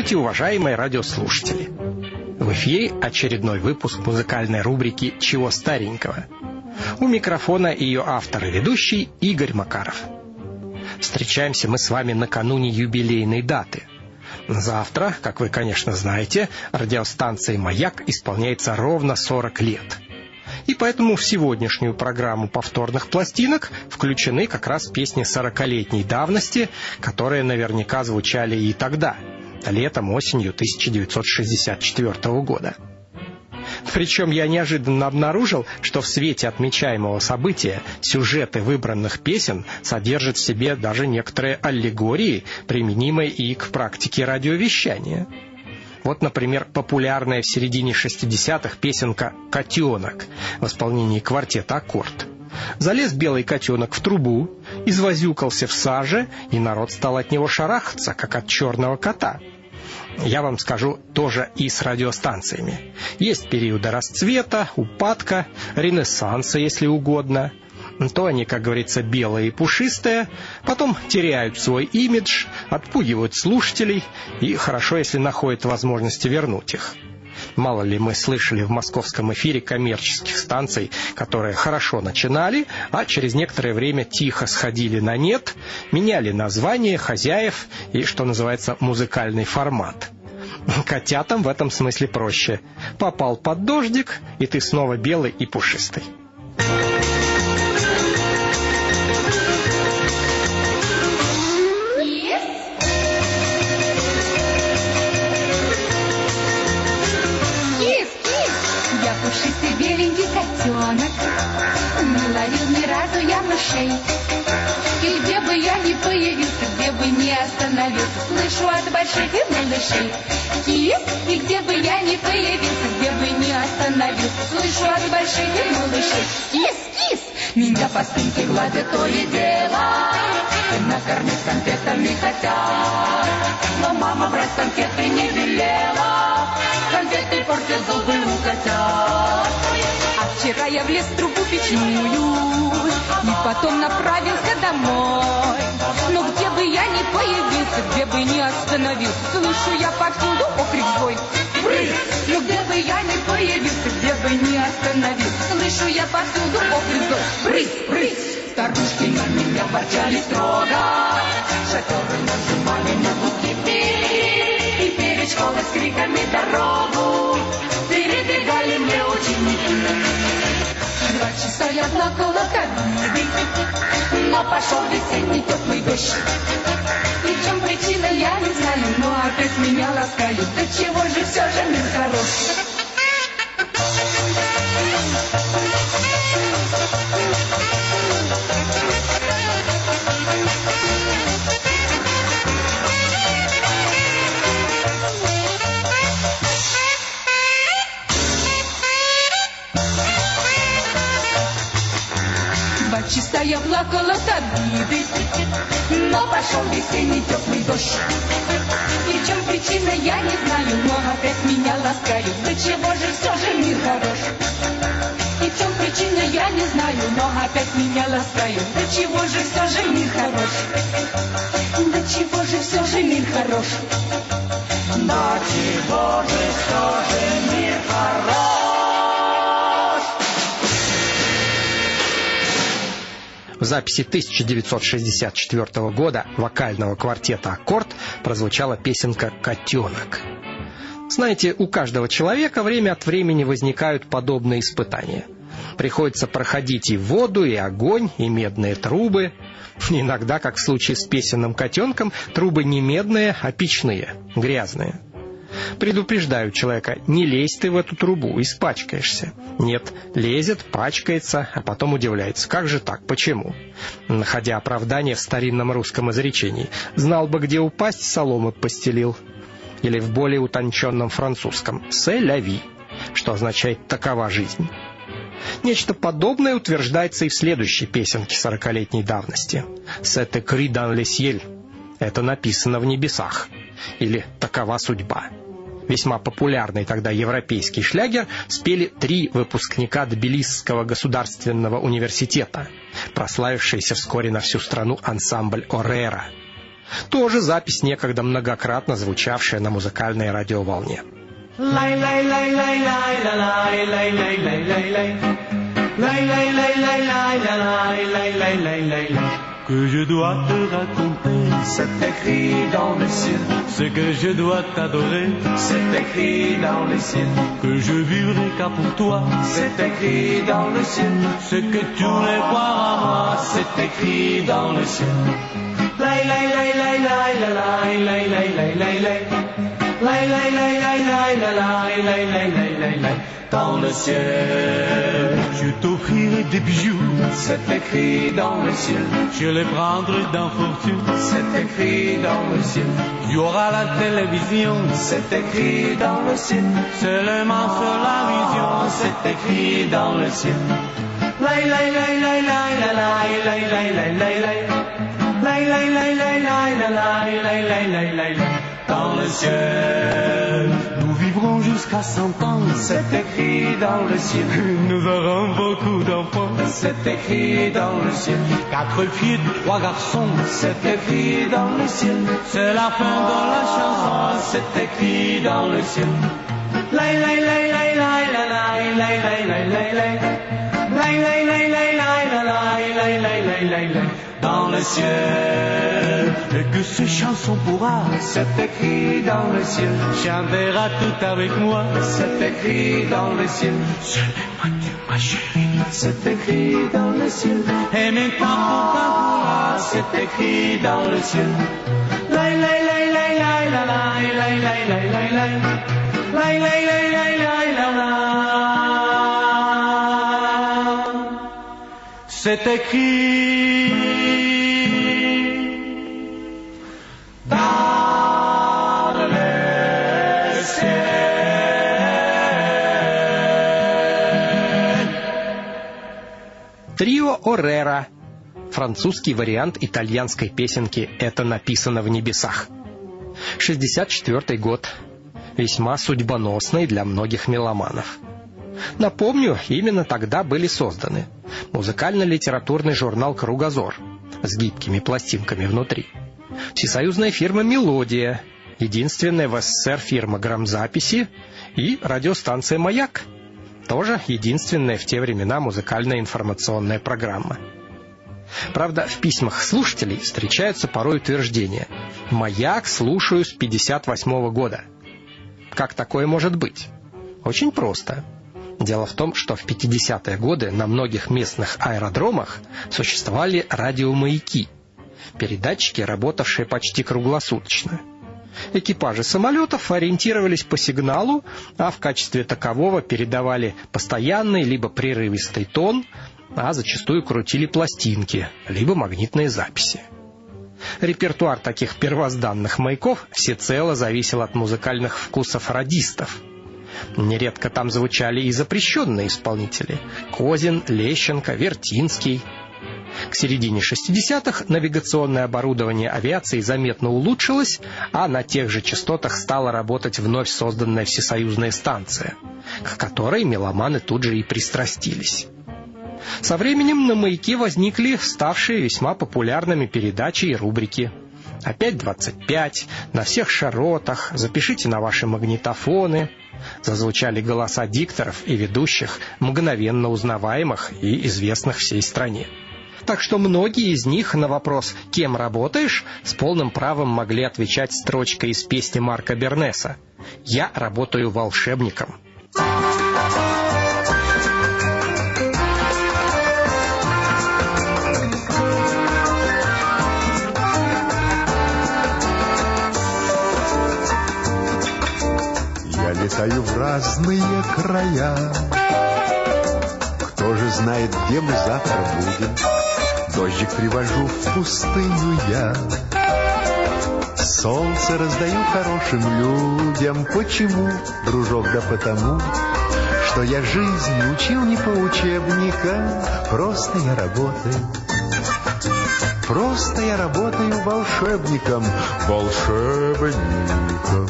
Здравствуйте, уважаемые радиослушатели! В эфире очередной выпуск музыкальной рубрики «Чего старенького?». У микрофона ее автор и ведущий Игорь Макаров. Встречаемся мы с вами накануне юбилейной даты. Завтра, как вы, конечно, знаете, радиостанции «Маяк» исполняется ровно 40 лет. И поэтому в сегодняшнюю программу повторных пластинок включены как раз песни 40-летней давности, которые наверняка звучали и тогда, летом, осенью 1964 года. Причем я неожиданно обнаружил, что в свете отмечаемого события сюжеты выбранных песен содержат в себе даже некоторые аллегории, применимые и к практике радиовещания. Вот, например, популярная в середине 60-х песенка «Котенок» в исполнении квартета «Аккорд». Залез белый котенок в трубу, извозюкался в саже, и народ стал от него шарахаться, как от черного кота. Я вам скажу тоже и с радиостанциями. Есть периоды расцвета, упадка, ренессанса, если угодно. То они, как говорится, белые и пушистые, потом теряют свой имидж, отпугивают слушателей, и хорошо, если находят возможности вернуть их. Мало ли мы слышали в московском эфире коммерческих станций, которые хорошо начинали, а через некоторое время тихо сходили на нет, меняли название, хозяев и, что называется, музыкальный формат. Котятам в этом смысле проще. Попал под дождик, и ты снова белый и пушистый. Пушистый беленький котенок, не ловил ни разу я мышей. И где бы я ни появился, где бы ни остановился, слышу от больших и малышей. Кис, и где бы я ни появился, где бы ни остановился, слышу от больших и малышей. Кис, кис, меня по спинке гладят то и дело, накормить конфетами хотят. Но мама брать конфеты не велела, конфеты портят зубы у котят. А вчера я влез в трубу печную и потом направился домой. Но где бы я ни появился, где бы ни остановился, слышу я повсюду окрик злой. Брысь! Но где бы я ни появился, где бы ни остановился, слышу я повсюду окрик злой. Брысь! Брысь! Старушки на меня ворчали строго, шоферы нажимали на будки пили, и перед школой с криками дорогу перебегали мне ученики. 2 часа я плакала как обиды, но пошел весенний теплый дождь. И в чем причина, я не знаю, но опять меня ласкают. Да чего же все же мир хорош? Часа я плакала от обиды, но пошел весенний теплый дождь. И в чем причина, я не знаю, но опять меня ласкают. Да чего же все же мир хорош? И в чем причина, я не знаю, но опять меня ласкают. Да чего же все же мир хорош? Да чего же все же мир хорош? Да чего же все же мир хорош? В записи 1964 года вокального квартета «Аккорд» прозвучала песенка «Котенок». Знаете, у каждого человека время от времени возникают подобные испытания. Приходится проходить и воду, и огонь, и медные трубы. Иногда, как в случае с песенным котенком, трубы не медные, а печные, грязные. Предупреждаю человека: не лезь ты в эту трубу, испачкаешься. Нет, лезет, пачкается, а потом удивляется: как же так, почему? Находя оправдание в старинном русском изречении: знал бы, где упасть, соломы постелил. Или в более утонченном французском «c'est la vie», что означает «такова жизнь». Нечто подобное утверждается и в следующей песенке 40-летней давности. «C'est écrit dans le ciel» — это написано в небесах. Или «такова судьба». Весьма популярный тогда европейский шлягер спели 3 выпускника Тбилисского государственного университета, прославившийся вскоре на всю страну ансамбль «Орера». Тоже запись, некогда многократно звучавшая на музыкальной радиоволне. Que je dois te raconter, c'est écrit dans le ciel. Ce que je dois t'adorer, c'est écrit dans le ciel. Que je vivrai qu'à pour toi, c'est écrit dans le ciel. Ce que tu voulais voir à moi, c'est écrit dans le ciel. Lay lay lay lay lay lay lay lay lay lay lay. Lay lay lay lay lay lay lay lay lay lay. Dans le ciel, je t'offrirai des bijoux, c'est écrit dans le ciel. Je les prendrai dans fortune, c'est écrit dans le ciel. Il y aura la télévision, c'est écrit dans le ciel. Seulement sur la vision, c'est écrit dans le ciel. Lay lay lay lay lay lay lay lay lay lay lay. Lay lay lay lay lay lay lay lay lay lay. Dans le ciel, nous vivrons jusqu'à 100 ans, c'est écrit dans le ciel. Nous aurons beaucoup d'enfants, c'est écrit dans le ciel. 4 filles, 3 garçons, c'est écrit dans le ciel. C'est la fin de la chanson, c'est écrit dans le ciel. Lay lay lay lay lay lay lay lay lay lay lay. Lay lay lay lay lay lay lay lay lay lay. Dans le ciel, et que ces chansons pourra, c'est écrit dans le ciel. Chantera tout avec moi, c'est écrit dans le ciel. Je l'aime, ma chérie, c'est écrit dans le ciel. Et maintenant pourtant pourra, c'est écrit dans le ciel. Lay lay lay lay lay lay lay lay lay lay lay. Lay lay lay lay lay lay. C'est écrit dans le ciel. Трио Оррера. Французский вариант итальянской песенки «Это написано в небесах». 1964 год. Весьма судьбоносный для многих меломанов. Напомню, именно тогда были созданы музыкально-литературный журнал «Кругозор» с гибкими пластинками внутри, всесоюзная фирма «Мелодия», единственная в СССР фирма грамзаписи, и радиостанция «Маяк», тоже единственная в те времена музыкальная информационная программа. Правда, в письмах слушателей встречаются порой утверждения: «Маяк слушаю с 1958 года». Как такое может быть? Очень просто. Дело в том, что в 50-е годы на многих местных аэродромах существовали радиомаяки, передатчики, работавшие почти круглосуточно. Экипажи самолетов ориентировались по сигналу, а в качестве такового передавали постоянный либо прерывистый тон, а зачастую крутили пластинки, либо магнитные записи. Репертуар таких первозданных маяков всецело зависел от музыкальных вкусов радистов. Нередко там звучали и запрещенные исполнители – Козин, Лещенко, Вертинский. К середине 60-х навигационное оборудование авиации заметно улучшилось, а на тех же частотах стала работать вновь созданная всесоюзная станция, к которой меломаны тут же и пристрастились. Со временем на «Маяке» возникли ставшие весьма популярными передачи и рубрики. «Опять 25», «На всех широтах», «Запишите на ваши магнитофоны». Зазвучали голоса дикторов и ведущих, мгновенно узнаваемых и известных всей стране. Так что многие из них на вопрос «Кем работаешь?» с полным правом могли отвечать строчкой из песни Марка Бернеса: «Я работаю волшебником». Я летаю в разные края. Кто же знает, где мы завтра будем? Дождик привожу в пустыню я. Солнце раздаю хорошим людям. Почему, дружок? Да потому, что я жизнь учил не по учебникам. Просто я работаю. Просто я работаю волшебником. Волшебником.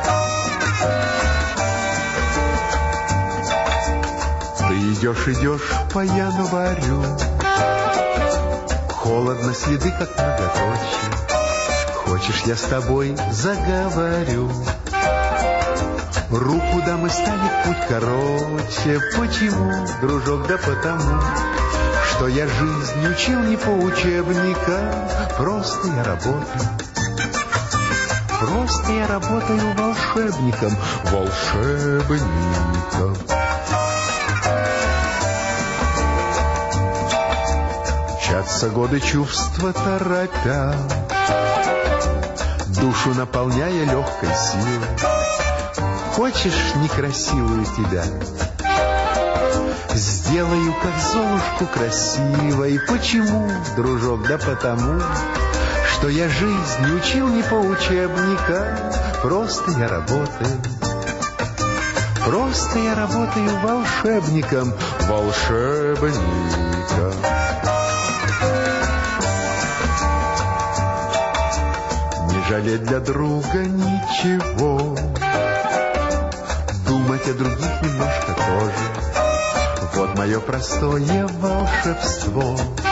Идешь по январю, холодно, следы как многоточие. Хочешь, я с тобой заговорю? Руку дам и станет путь короче. Почему, дружок? Да потому, что я жизнь учил не по учебникам. Просто я работаю. Просто я работаю волшебником. Волшебником. Мчатся годы, чувства торопя, душу наполняя легкой силой. Хочешь некрасивую тебя? Сделаю, как Золушку, красивой. Почему, дружок? Да потому, что я жизнь учил не по учебникам. Просто я работаю. Просто я работаю волшебником. Волшебником. Не жалеть для друга ничего, думать о других немножко тоже. Вот мое простое волшебство.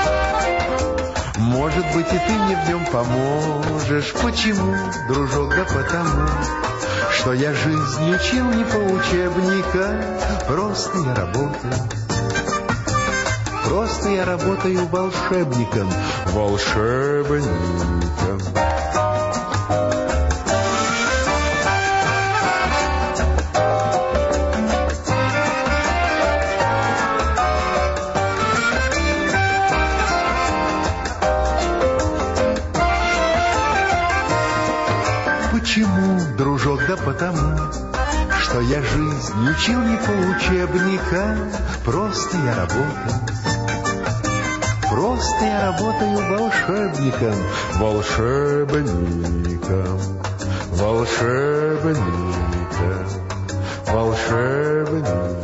Может быть, и ты мне в нем поможешь. Почему, дружок? Да потому, что я жизнь учил не по учебникам. Просто я работаю. Просто я работаю волшебником. Волшебником. Почему, дружок? Да потому, что я жизнь учил не по учебникам. Просто я работаю. Просто я работаю волшебником. Волшебником. Волшебником. Волшебником.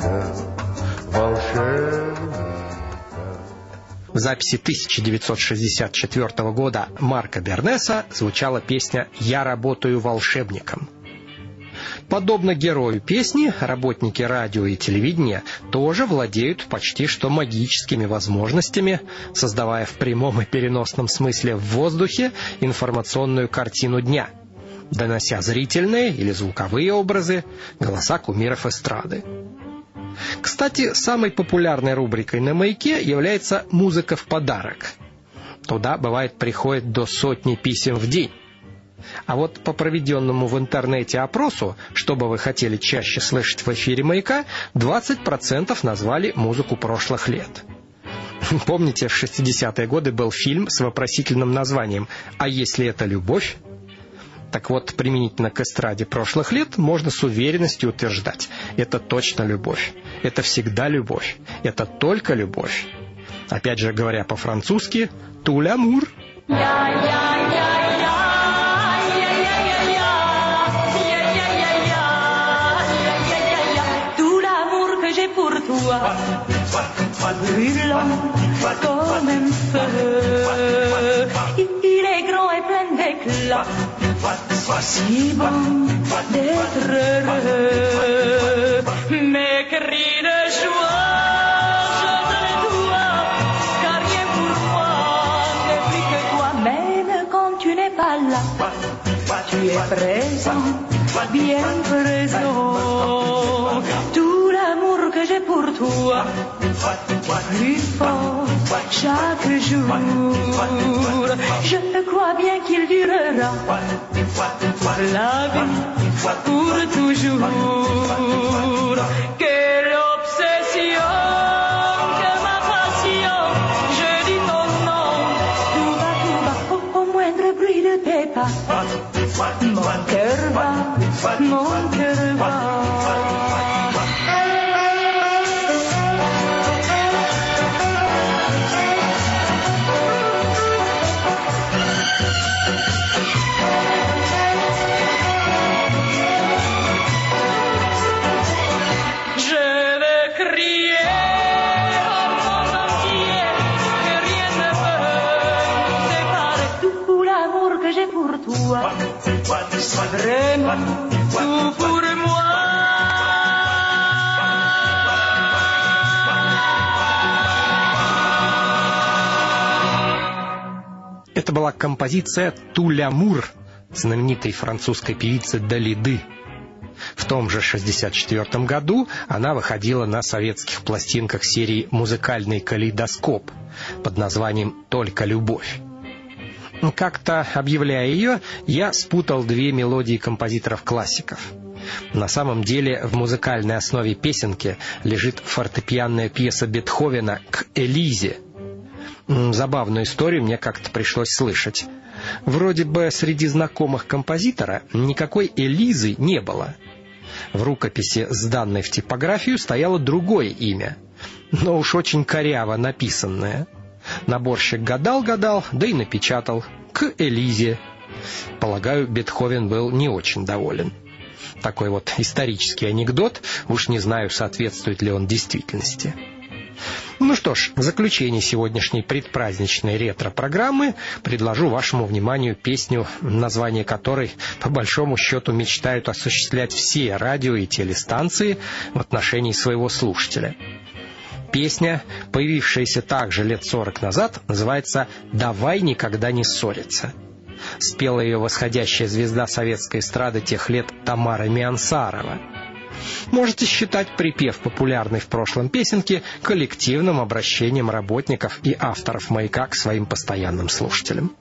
Волшебником. В записи 1964 года Марка Бернеса звучала песня «Я работаю волшебником». Подобно герою песни, работники радио и телевидения тоже владеют почти что магическими возможностями, создавая в прямом и переносном смысле в воздухе информационную картину дня, донося зрительные или звуковые образы, голоса кумиров эстрады. Кстати, самой популярной рубрикой на «Маяке» является «Музыка в подарок». Туда, бывает, приходит до 100 писем в день. А вот по проведенному в интернете опросу, что бы вы хотели чаще слышать в эфире «Маяка», 20% назвали музыку прошлых лет. Помните, в 60-е годы был фильм с вопросительным названием «А если это любовь?». Так вот, применительно к эстраде прошлых лет можно с уверенностью утверждать: это точно любовь, это всегда любовь, это только любовь. Опять же, говоря по-французски, «tout l'amour». Brûlant comme un feu, il est grand et plein d'éclat, si bon d'être heureux. Mes cris de joie, je te les dois, car rien pour moi n'est plus que toi. Même quand tu n'es pas là, tu es présent, bien présent. Tout l'amour que j'ai pour toi, plus fort chaque jour. Je crois bien qu'il durera la vie pour toujours. Quelle obsession, que ma passion, je dis ton nom, tout va, au moindre bruit de tes pas. Mon cœur va, mon cœur va. Vraiment tout pour moi. Это была композиция «Tout l'amour» знаменитой французской певицы Далиды. В том же 1964 году она выходила на советских пластинках серии «Музыкальный калейдоскоп» под названием «Только любовь». Как-то, объявляя ее, я спутал две мелодии композиторов-классиков. На самом деле в музыкальной основе песенки лежит фортепианная пьеса Бетховена «К Элизе». Забавную историю мне как-то пришлось слышать. Вроде бы среди знакомых композитора никакой Элизы не было. В рукописи, сданной в типографию, стояло другое имя, но уж очень коряво написанное. Наборщик гадал-гадал, да и напечатал «К Элизе». Полагаю, Бетховен был не очень доволен. Такой вот исторический анекдот, уж не знаю, соответствует ли он действительности. Ну что ж, в заключение сегодняшней предпраздничной ретро-программы предложу вашему вниманию песню, название которой, по большому счету, мечтают осуществлять все радио и телестанции в отношении своего слушателя. Песня, появившаяся также лет 40 назад, называется «Давай никогда не ссориться». Спела ее восходящая звезда советской эстрады тех лет Тамара Миансарова. Можете считать припев популярной в прошлом песенки коллективным обращением работников и авторов «Маяка» к своим постоянным слушателям.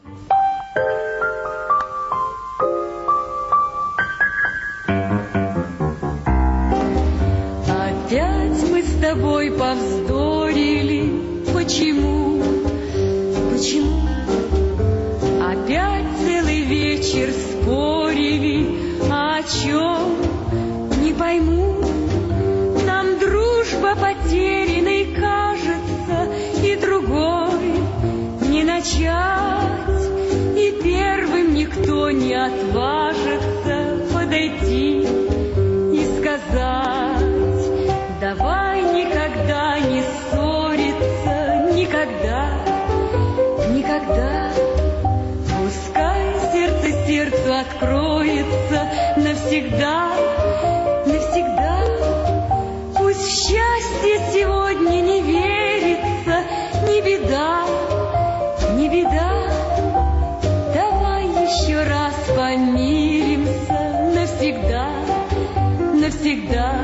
Опять мы с тобой повздорили. Почему? Почему? Опять целый вечер спорили. О чем? Не пойму. Нам дружба потерянной кажется, и другой не начать, и первым никто не отважится подойти и сказать: давай никогда не ссориться, никогда, никогда. Пускай сердце сердцу откроется навсегда, навсегда. Пусть в счастье сегодня не верится, не беда, не беда. Давай еще раз помиримся навсегда, навсегда.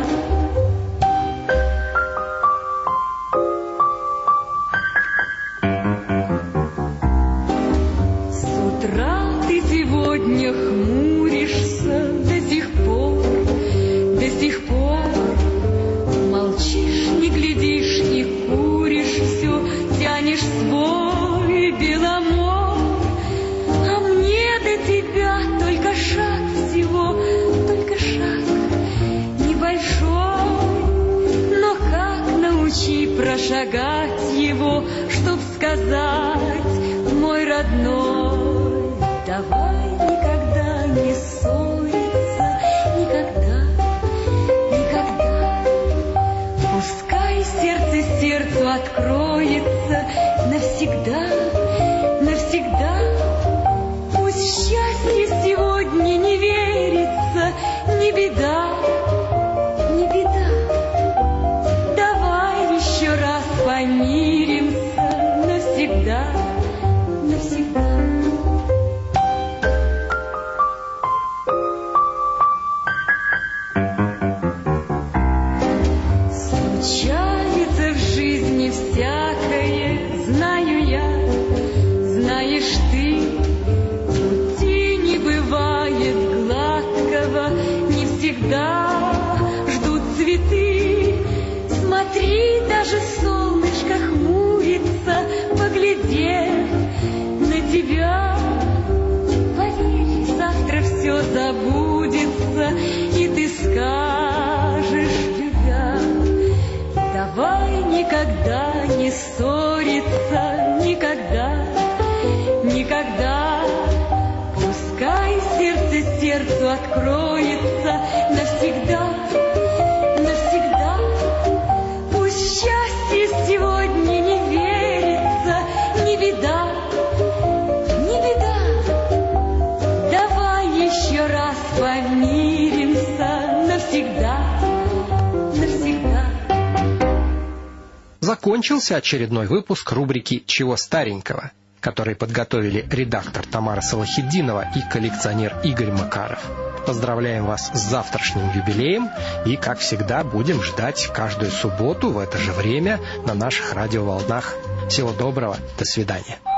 С утра ты сегодня хмуришься до сих пор, до сих пор. Молчишь, не глядишь, не куришь, все тянешь свой беломор. А мне до тебя только шаг всего, только шаг небольшой. Но как научи прошагать его, чтоб сказать: мой родной, давай никогда не ссориться, никогда, никогда. Пускай сердце сердцу откроется навсегда, навсегда. Пусть счастье сегодня не верится, не беда, не беда. Давай еще раз помиримся навсегда, навсегда. Случается в жизни всякое, знаю я, знаешь ты. Пути не бывает гладкого, не всегда ждут цветы. Смотри, даже солнышко хмурится, поглядев на тебя. Поверь, завтра все забудется, и ты скажешь, любя: давай никогда не ссориться, никогда, никогда. Пускай сердце сердцу откроется навсегда, навсегда. Пусть счастье сегодня не верится, не беда, не беда. Давай еще раз помиримся навсегда, навсегда. Закончился очередной выпуск рубрики «Чего старенького?». который подготовили редактор Тамара Салахитдинова и коллекционер Игорь Макаров. Поздравляем вас с завтрашним юбилеем и, как всегда, будем ждать каждую субботу в это же время на наших радиоволнах. Всего доброго, до свидания.